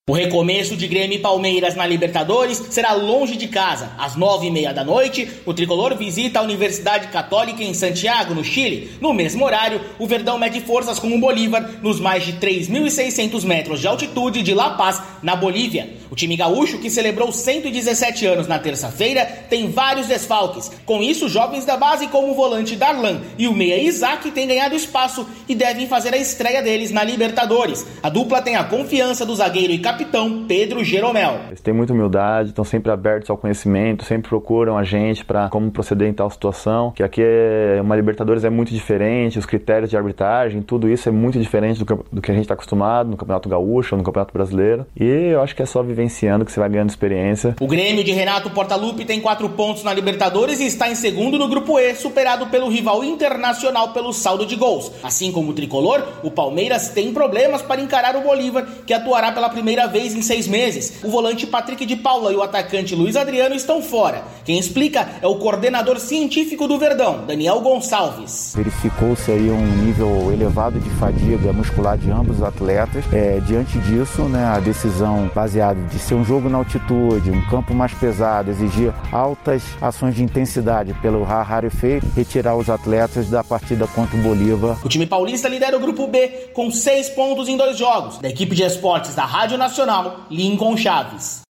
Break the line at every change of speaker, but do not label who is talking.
O recomeço de Grêmio e Palmeiras na Libertadores será longe de casa. Às 9h30 da noite, o tricolor visita a Universidade Católica em Santiago, no Chile. No mesmo horário, o Verdão mede forças com o Bolívar nos mais de 3.600 metros de altitude de La Paz, na Bolívia. O time gaúcho, que celebrou 117 anos na terça-feira, tem vários desfalques. Com isso, jovens da base como o volante Darlan e o meia Isaac têm ganhado espaço e devem fazer a estreia deles na Libertadores. A dupla tem a confiança do zagueiro e capitão Pedro Jeromel.
Eles têm muita humildade, estão sempre abertos ao conhecimento, sempre procuram a gente para como proceder em tal situação, que aqui uma Libertadores é muito diferente, os critérios de arbitragem, tudo isso é muito diferente do que a gente está acostumado no Campeonato Gaúcho, no Campeonato Brasileiro, e eu acho que é só vivenciando que você vai ganhando experiência.
O Grêmio de Renato Portaluppi tem 4 pontos na Libertadores e está em segundo no Grupo E, superado pelo rival Internacional pelo saldo de gols. Assim como o tricolor, o Palmeiras tem problemas para encarar o Bolívar, que atuará pela primeira vez em 6 meses. O volante Patrick de Paula e o atacante Luiz Adriano estão fora. Quem explica é o coordenador científico do Verdão, Daniel Gonçalves.
Verificou-se aí um nível elevado de fadiga muscular de ambos os atletas. Diante disso, a decisão baseada de ser um jogo na altitude, um campo mais pesado, exigir altas ações de intensidade pelo raro efeito, retirar os atletas da partida contra o Bolívar.
O time paulista lidera o Grupo B com 6 pontos em 2 jogos. Da equipe de esportes da Rádio Nacional, Lincoln Chaves.